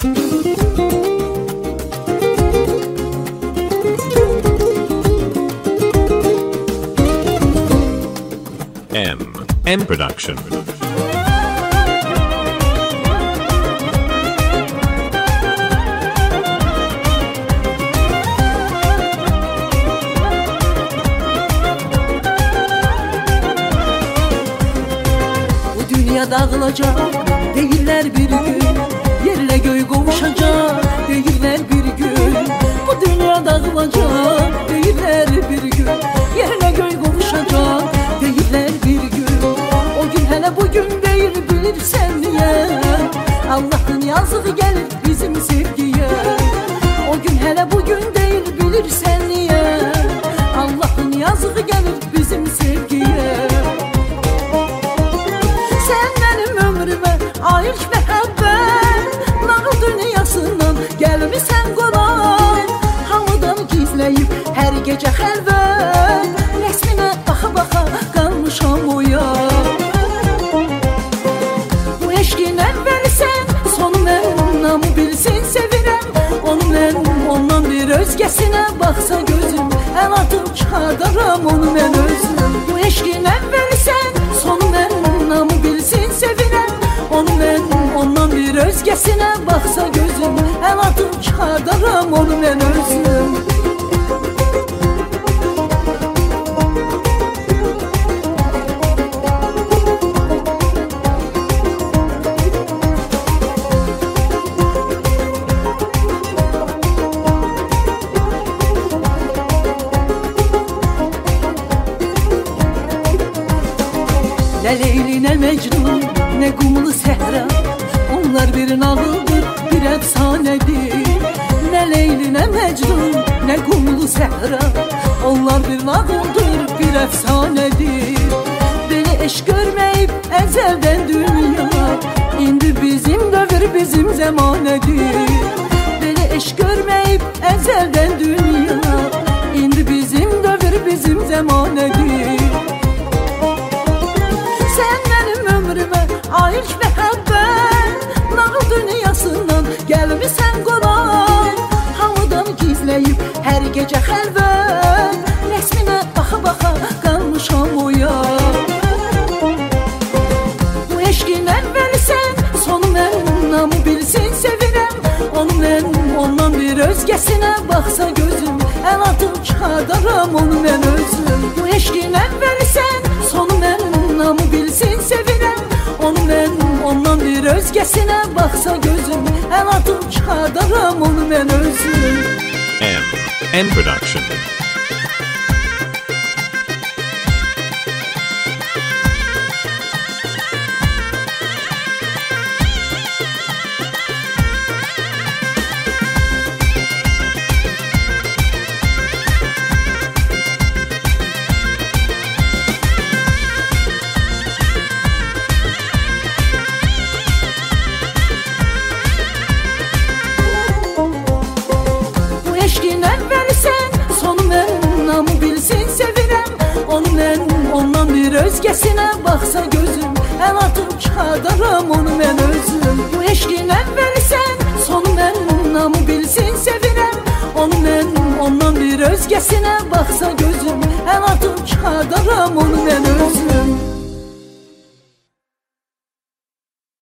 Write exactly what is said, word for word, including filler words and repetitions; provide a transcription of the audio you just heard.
M. M Production. Bu dünya dağılacak, değiller bir gün. Yerle göğü kavuşacak, değiller bir gün. Bu dünya dağılacak, değiller bir gün. Yerle göğü kavuşacak, değiller bir gün. O gün hele bugün değil, bilirsen niye? Allah'ın yazığı gelir bizim sevgiye. O gün hele bugün değil, bilirsen niye? Allah'ın yazığı gelir bizim sevgiye. Sen benim ömrüme ayış mehabbet, nağıl dünyasından gelmişsen konak. Hamıdan gizleyip her gece xəlvət, resmine baxa baxa qalmışam oya. Bu eşkin əvvəli sən, sonu mən, namı bilsin sevirəm. Onu mən, ondan bir özgəsinə baxsa gözüm, əl atıb çıxardaram onu mən özüm. Bu eşkin əvvəli sən, sonu mən, namı bilsin sevirəm. Onu mən, ondan bir özgəsinə baxsa gözüm, əl atıb çıxardaram onu mən özüm. Nə Leyli, nə Mecnun, nə qumlu səhra, onlar bir nağıldır, bir əfsanədir. Nə Leyli, nə Mecnun, nə qumlu səhra, onlar bir nağıldır, bir əfsanədir. Belə eşq görməyib əzəldən dünya, indi bizim dövr, bizim zəmanədir. Belə eşq görməyib əzəldən dünya, indi bizim dövr, bizim zəmanədir. Ayış mehabbet, nağıl dünyasından gelmişsen konak. Hamıdan gizleyip her gece xəlvət, resmine baxa baxa qalmışam oya. Bu eşkin əvvəli sən, sonu mən, namı bilsin sevirəm. Onu mən, ondan bir özgəsinə baxsa gözüm, əl atıb çıxardaram onu mən özüm. Bu eşkin əvvəli sən, sonu mən, namı bilsin sevirəm. Onu mən, ondan bir özgəsinə baxsa gözüm, əl atıb çıxardaram onu mən özüm. M. M Production. Özgəsinə baxsa gözüm, əl atıb çıxardaram onu mən özüm. Bu eşkin əvvəli sən, sonu mən, namı bilsin sevirəm. Onu mən, ondan bir özgəsinə baxsa gözüm, əl atıb çıxardaram onu mən özüm.